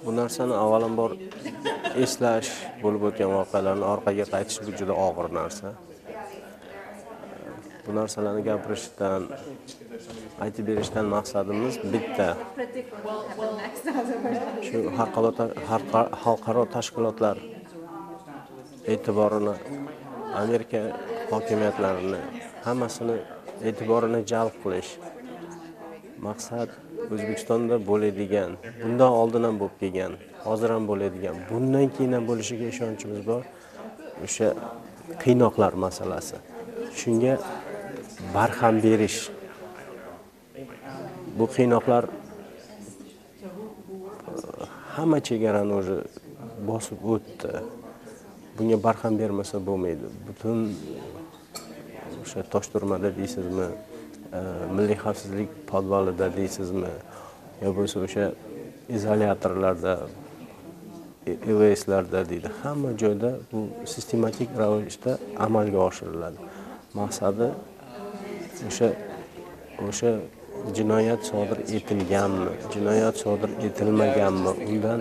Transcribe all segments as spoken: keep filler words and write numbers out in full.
Bu narsani avvalambor eslash, bo'lib o'tgan voqealarni orqaga qaytish bu juda og'ir narsa. Bu narsalarni gapirishdan, aytib berishdan maqsadimiz bitta. Shu xalqaro tashkilotlar e'tiborini, Amerika hokimiyatlarini, hammasini e'tiborini jalb qilish. Maqsad O'zbekistonda bo'ladigan, bundan oldin ham bo'lib kelgan, hozir ham bo'ladigan, bundan keyin ham bo'lishiga ishonchimiz bor. O'sha qiynoqlar masalasi. Shunga barham berish. Bu qiynoqlar hamma chegarani o'zi bosib o'tdi. Bunga barham bermasa bo'lmaydi. Butun o'sha Toshturmada deysizmi, milliy xavfsizlik podvalida deysizmi, yo bo'lsa o'sha izolyatorlarda, E V S'larda deydi. Hamma joyda bu sistematik ravishda amalga oshiriladi. Maqsadi o'sha o'sha jinoyat sodir etilganmi, jinoyat sodir etilmaganmi, undan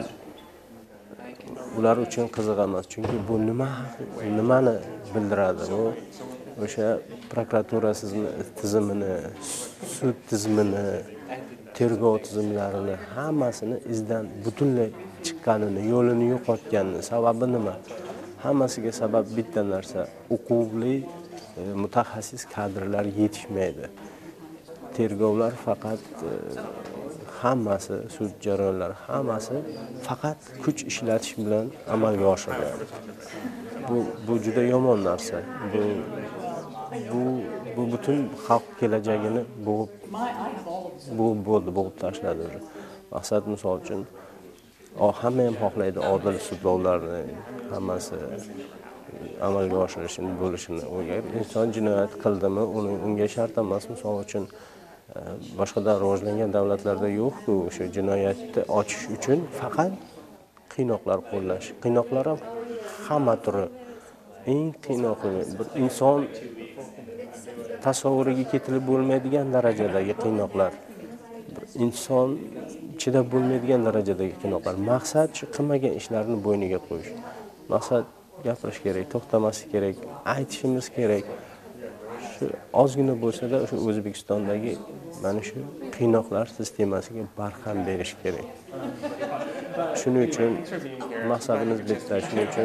ular uchun qiziq emas. Chunki bu nima nimani bildiradi? Bu o'sha prokuratura tizimini, sud tizimini, tergov tizimlarini hammasini izdan butunlay chiqqanini, yo'lini yo'qotganini. Sababi nima? Hammasiga sabab bitta narsa. Huquqli mutaxassis kadrlar yetishmaydi. Tergovlar faqat hammasi, sud jarayonlari hammasi faqat kuch ishlatish bilan amalga oshiriladi. Bu bu juda yomon narsa. Bu bu bu butun xalq kelajagini bo'g'ib bo'g'ib bo'ldi, bo'g'ib tashladi. Maqsad misol uchun hamma ham xohlaydi odil sudlovlarni hammasi amalga oshirishini, bo'lishini. Agar inson jinoyat qildimi, uni unga shart emas, misol uchun boshqa rivojlangan davlatlarda yo'q-ku, o'sha jinoyatni ochish uchun faqat qiynoqlar qo'llash. Qiynoqlar ham hamma turi. Eng qiynoqli bir inson tasavvuriga ketilib bo'lmaydigan darajadagi qiynoqlar. Bir inson chidab bo'lmaydigan darajadagi qiynoqlar. Maqsad shu qilmagan ishlarni bo'yniga qo'yish. Maqsad gapirish kerak, to'xtamaslik kerak, aytishimiz kerak. Shu ozgina bo'lsa-da o'sha O'zbekistondagi mana shu qiynoqlar sistemasiga barham berish kerak. Shuning uchun maqsadimiz bitta, shuning uchun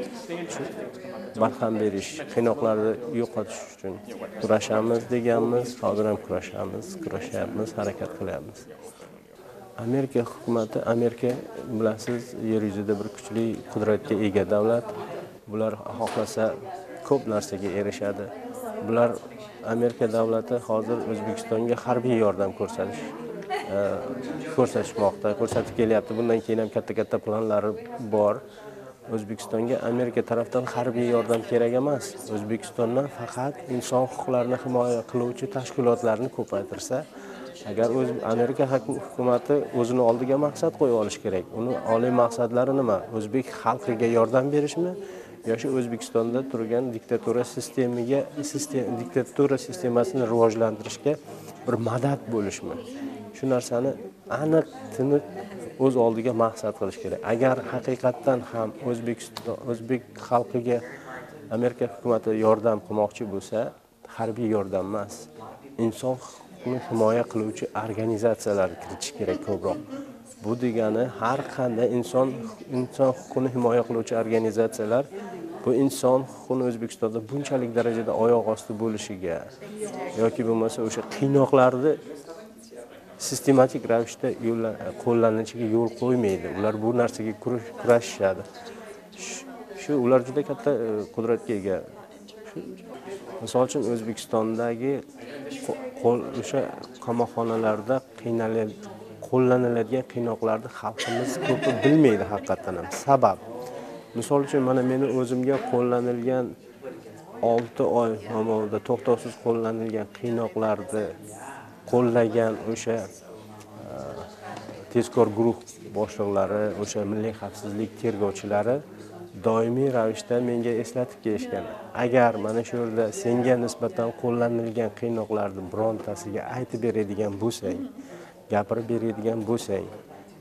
barham berish, qiynoqlarni yo'qotish uchun kurashamiz deganmiz, hozir ham kurashamiz, kurashyapmiz, harakat qilyapmiz. Amerika hukumati, Amerika bilasiz, yer yuzida bir kuchli qudratga ega davlat. Bular xohlasa ko'p narsaga erishadi. Bular Amerika davlati hozir O'zbekistonga harbiy yordam ko'rsatish ko'rsatishmoqda, ko'rsatib kelyapti. Bundan keyin ham katta-katta planlari bor. O'zbekistonga Amerika tarafdan harbiy yordam kerak emas. O'zbekistondan faqat inson huquqlarini himoya qiluvchi tashkilotlarni ko'paytirsa, agar o'z Amerika hukumati o'zini oldiga maqsad qo'yib olish kerak. Uni oliy maqsadlari nima? O'zbek xalqiga yordam berishmi? Yoki O'zbekistonda turgan diktatura sistemiga, sistem diktatura sistemasini rivojlantirishga bir madad bo'lishmi? Shu narsani aniq tiniq o'z oldiga maqsad qilish kerak. Agar haqiqatdan ham O'zbekiston o'zbek xalqiga Amerika hukumati yordam qilmoqchi bo'lsa, harbiy yordam emas, inson huquqini himoya qiluvchi organizatsiyalar kiritish kerak ko'proq. Bu degani har qanday inson inson huquqini himoya qiluvchi organizatsiyalar bu inson huquqini O'zbekistonda bunchalik darajada oyoq osti bo'lishiga yoki bo'lmasa o'sha qiynoqlarni sistematik ravishda qo'llanishiga yo'l qo'ymaydi. Ular bu narsaga kurashishadi. Shu ular juda katta qudratga ega. Misol uchun O'zbekistondagi o'sha qamoqxonalarda qiynalib qo'llaniladigan qiynoqlarni xalqimiz ko'p bilmaydi haqiqatan ham. Sabab misol uchun mana meni o'zimga qo'llanilgan olti oy mobaynida to'xtovsiz qo'llanilgan qiynoqlarni qo'llagan o'sha tezkor guruh boshliqlari, o'sha milliy xavfsizlik tergovchilari doimiy ravishda menga eslatib kelishgan. Agar mana shu yerda senga nisbatan qo'llanilgan qiynoqlarni birontasiga aytib beradigan bo'lsang, gapirib beradigan bo'lsang,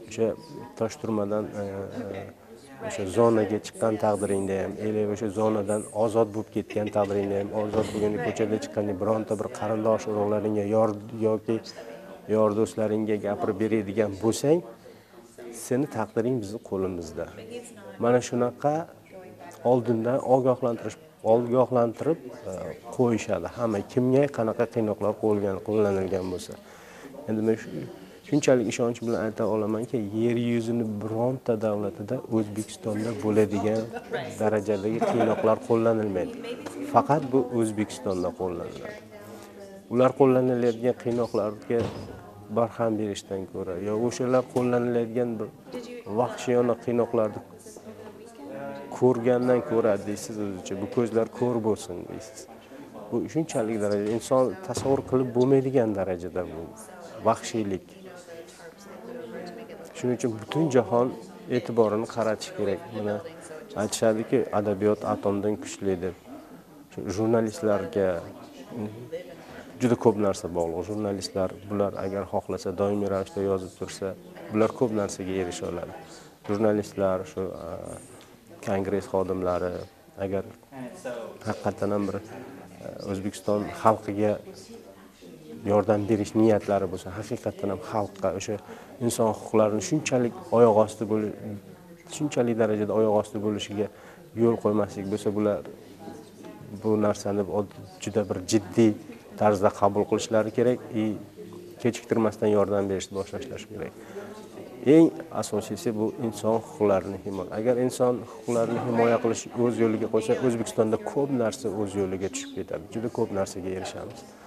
o'sha Toshturmadan o'sha zonaga chiqqan taqdiringda ham, ele o'sha zonadan ozod bo'lib ketgan taqdiringda ham, ozod bo'lgan ko'chaga chiqqanda bironta bir qarindosh urug'laringga yor yoki yor do'stlaringga gapirib beradigan bo'lsang, seni taqdiring bizning qo'limizda. Mana shunaqa oldindan ogohlantirish ogohlantirib qo'yishadi. Hamma kimga qanaqa qiynoqlar qo'lgan qo'llanilgan bo'lsa. Endi men shunchalik ishonch bilan ayta olamanki, yer yuzini bironta davlatida O'zbekistonda bo'ladigan darajadagi qiynoqlar qo'llanilmaydi. Faqat bu O'zbekistonda qo'llaniladi. Ular qo'llaniladigan qiynoqlarga barham berishdan ko'ra, yo o'shalar qo'llaniladigan bir vahshiyona qiynoqlarni ko'rgandan ko'ra deysiz o'zicha, bu ko'zlar ko'r bo'lsin deysiz. Bu shunchalik darajada inson tasavvur qilib bo'lmaydigan darajada bu vahshiylik. Shuning uchun butun jahon e'tiborini qaratish kerak. Mana aytishadiki, adabiyot atomdan kuchli deb. Jurnalistlarga juda ko'p narsa bog'liq. Jurnalistlar bular agar xohlasa doimiy ravishda yozib tursa, bular ko'p narsaga erisha oladi. Jurnalistlar, shu kongress xodimlari agar haqiqatan ham bir O'zbekiston xalqiga yordam berish niyatlari bo'lsa, haqiqatan ham xalqqa o'sha inson huquqlarini shunchalik oyoq osti bo'lish, shunchalik darajada oyoq osti bo'lishiga yo'l qo'ymaslik bo'lsa, bular bu narsani juda bir jiddiy tarzda qabul qilishlari kerak va kechiktirmasdan yordam berishni boshlashlari kerak. Eng asosiysi bu inson huquqlarini himoya. Agar inson huquqlarini himoya qilish o'z yo'liga qo'ysa, O'zbekistonda ko'p narsa o'z yo'liga tushib ketadi. Juda ko'p narsaga erishamiz.